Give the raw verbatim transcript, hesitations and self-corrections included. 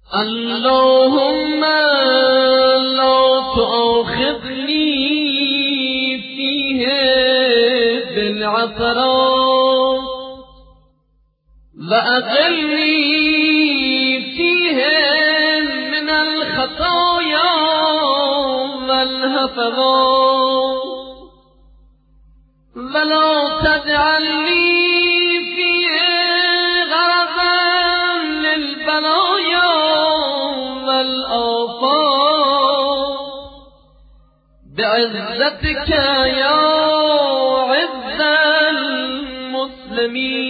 اللهم لا تؤاخذني فيه بالعثرات وأقلني فيه من الخطايا والهفوات ولا تجعلني فيه غرضا للبلايا والآفات بعزتك يا عز المسلمين.